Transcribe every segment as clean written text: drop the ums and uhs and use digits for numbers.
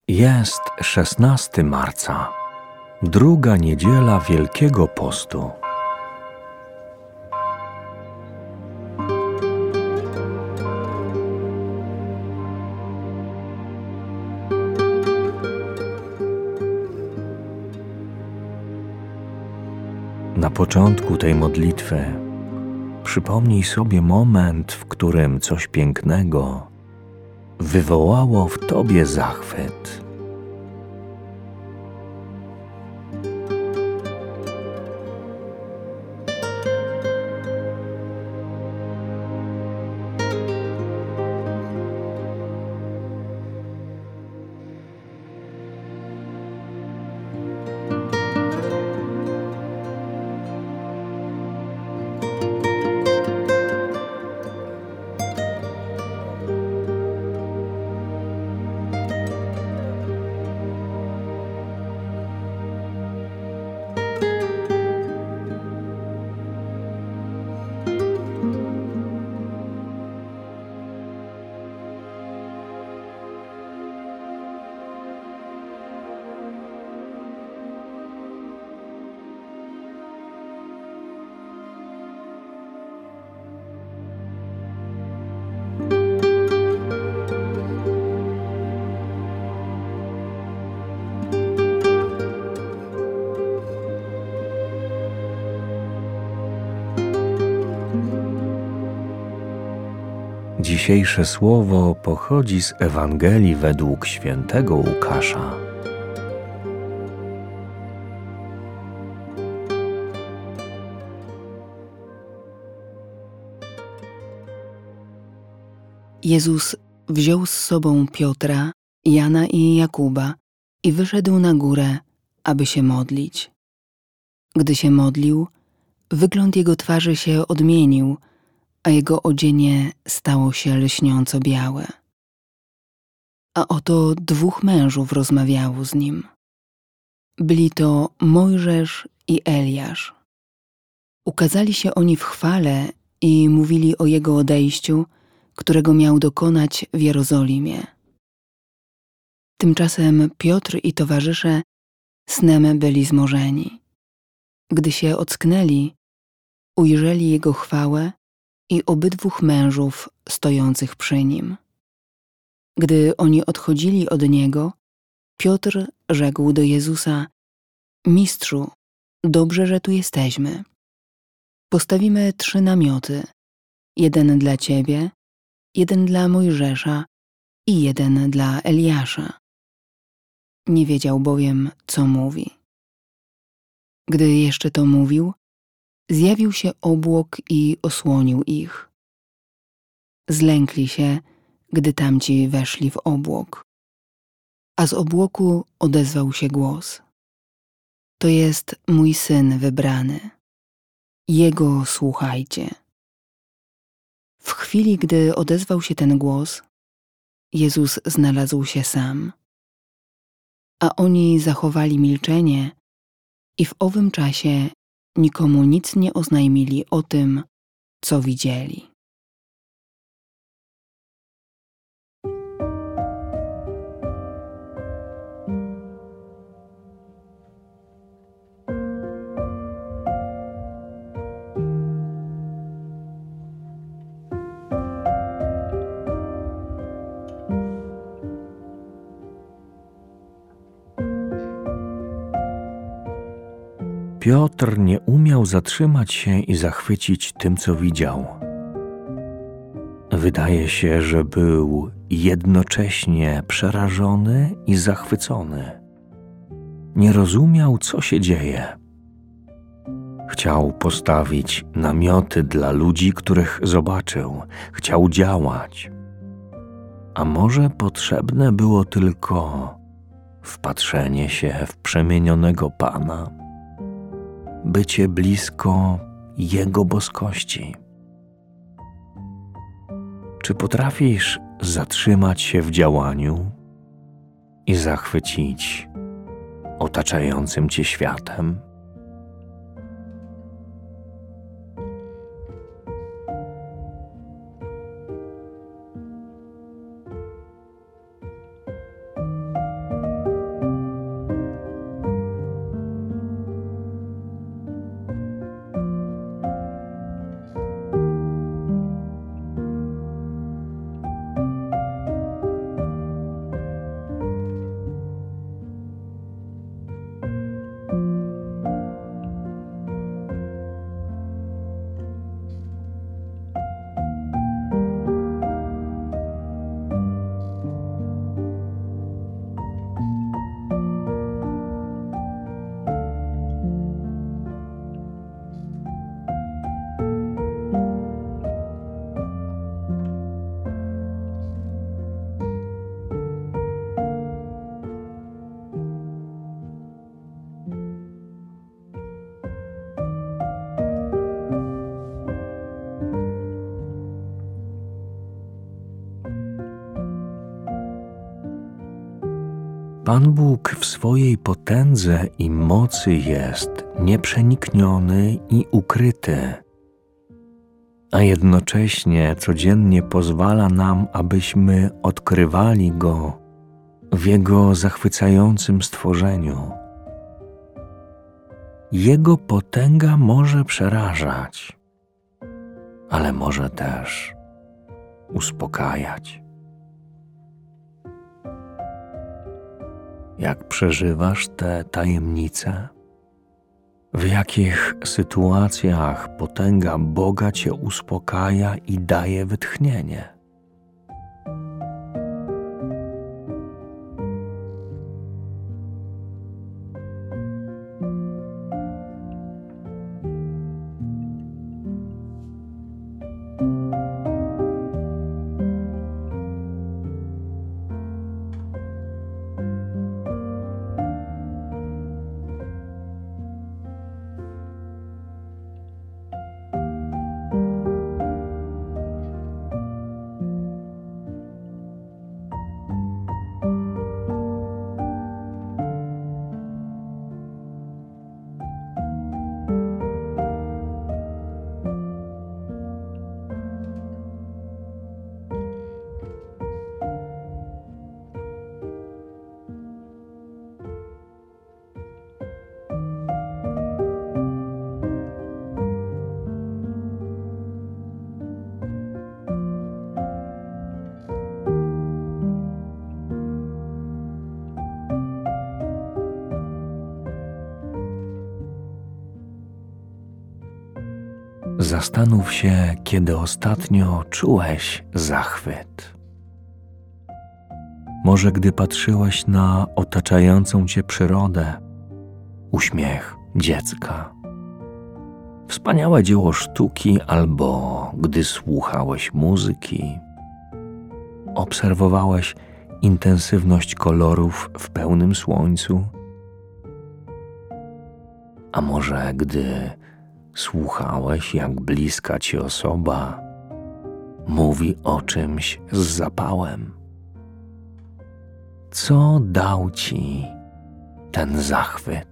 Jest 16 marca, druga niedziela Wielkiego Postu. Na początku tej modlitwy przypomnij sobie moment, w którym coś pięknego wywołało w tobie zachwyt. Dzisiejsze słowo pochodzi z Ewangelii według świętego Łukasza. Jezus wziął z sobą Piotra, Jana i Jakuba i wyszedł na górę, aby się modlić. Gdy się modlił, wygląd jego twarzy się odmienił, a jego odzienie stało się lśniąco białe. A oto dwóch mężów rozmawiało z nim. Byli to Mojżesz i Eliasz. Ukazali się oni w chwale i mówili o jego odejściu, którego miał dokonać w Jerozolimie. Tymczasem Piotr i towarzysze snem byli zmorzeni. Gdy się ocknęli, ujrzeli jego chwałę i obydwóch mężów stojących przy nim. Gdy oni odchodzili od niego, Piotr rzekł do Jezusa: Mistrzu, dobrze, że tu jesteśmy. Postawimy 3 namioty, jeden dla ciebie, jeden dla Mojżesza i jeden dla Eliasza. Nie wiedział bowiem, co mówi. Gdy jeszcze to mówił, zjawił się obłok i osłonił ich. Zlękli się, gdy tamci weszli w obłok. A z obłoku odezwał się głos: To jest mój Syn wybrany. Jego słuchajcie. W chwili, gdy odezwał się ten głos, Jezus znalazł się sam. A oni zachowali milczenie i w owym czasie nikomu nic nie oznajmili o tym, co widzieli. Piotr nie umiał zatrzymać się i zachwycić tym, co widział. Wydaje się, że był jednocześnie przerażony i zachwycony. Nie rozumiał, co się dzieje. Chciał postawić namioty dla ludzi, których zobaczył. Chciał działać. A może potrzebne było tylko wpatrzenie się w przemienionego Pana? Bycie blisko Jego boskości. Czy potrafisz zatrzymać się w działaniu i zachwycić otaczającym cię światem? Pan Bóg w swojej potędze i mocy jest nieprzenikniony i ukryty, a jednocześnie codziennie pozwala nam, abyśmy odkrywali Go w Jego zachwycającym stworzeniu. Jego potęga może przerażać, ale może też uspokajać. Jak przeżywasz te tajemnice? W jakich sytuacjach potęga Boga Cię uspokaja i daje wytchnienie? Zastanów się, kiedy ostatnio czułeś zachwyt. Może gdy patrzyłeś na otaczającą Cię przyrodę, uśmiech dziecka, wspaniałe dzieło sztuki, albo gdy słuchałeś muzyki, obserwowałeś intensywność kolorów w pełnym słońcu, a może gdy słuchałeś, jak bliska Ci osoba mówi o czymś z zapałem. Co dał Ci ten zachwyt?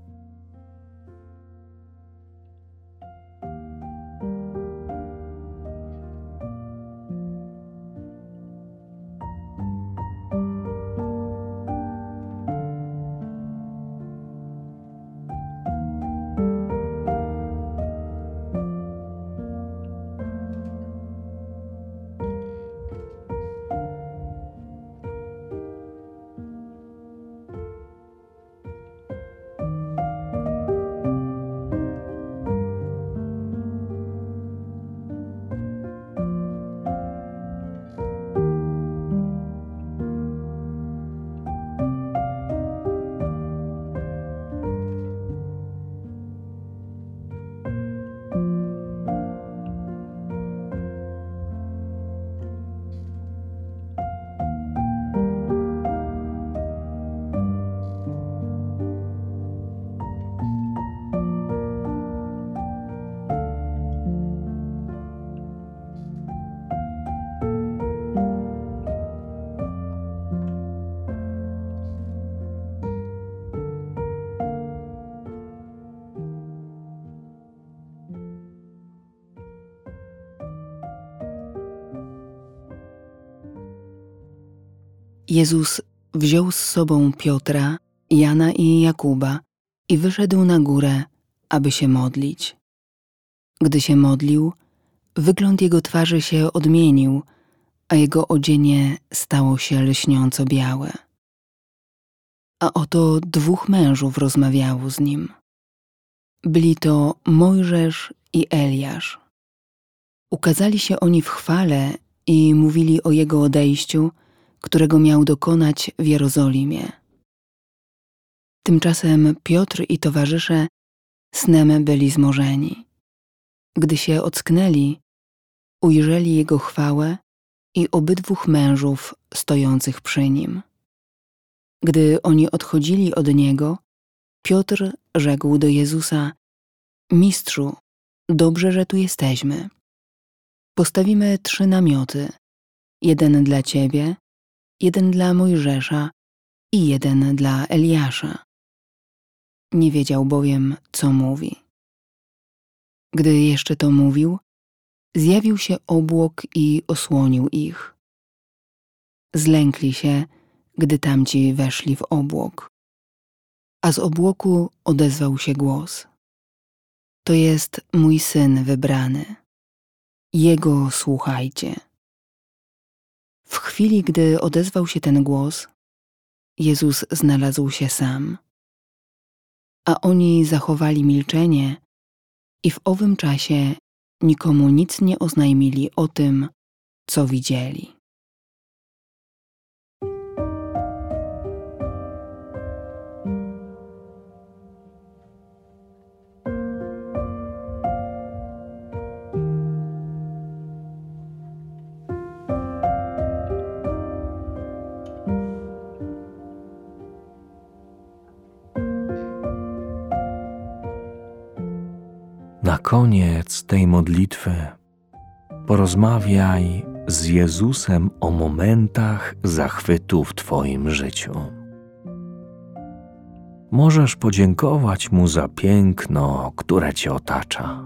Jezus wziął z sobą Piotra, Jana i Jakuba i wyszedł na górę, aby się modlić. Gdy się modlił, wygląd jego twarzy się odmienił, a jego odzienie stało się lśniąco białe. A oto 2 mężów rozmawiało z nim. Byli to Mojżesz i Eliasz. Ukazali się oni w chwale i mówili o jego odejściu, którego miał dokonać w Jerozolimie. Tymczasem Piotr i towarzysze snem byli zmorzeni. Gdy się ocknęli, ujrzeli jego chwałę i obydwu mężów stojących przy nim. Gdy oni odchodzili od niego, Piotr rzekł do Jezusa: Mistrzu, dobrze, że tu jesteśmy. Postawimy 3 namioty, jeden dla Ciebie, jeden dla Mojżesza i jeden dla Eliasza. Nie wiedział bowiem, co mówi. Gdy jeszcze to mówił, zjawił się obłok i osłonił ich. Zlękli się, gdy tamci weszli w obłok. A z obłoku odezwał się głos: To jest mój Syn wybrany. Jego słuchajcie. W chwili, gdy odezwał się ten głos, Jezus znalazł się sam. A oni zachowali milczenie i w owym czasie nikomu nic nie oznajmili o tym, co widzieli. Na koniec tej modlitwy porozmawiaj z Jezusem o momentach zachwytu w Twoim życiu. Możesz podziękować Mu za piękno, które Cię otacza.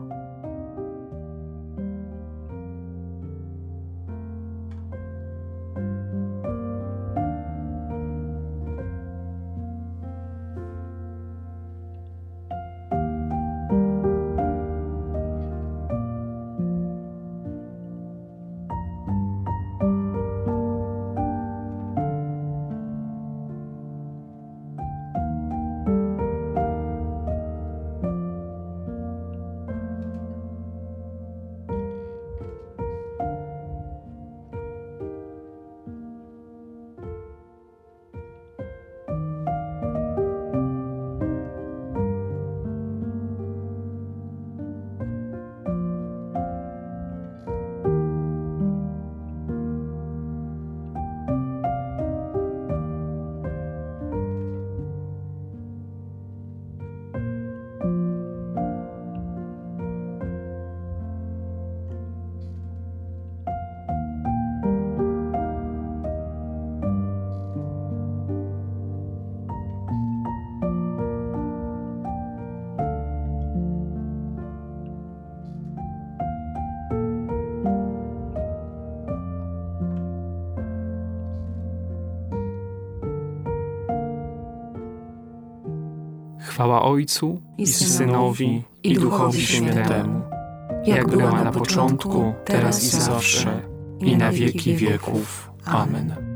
Chwała Ojcu i Synowi, i Duchowi Świętemu, jak była na początku, teraz i zawsze, i na wieki wieków. Amen.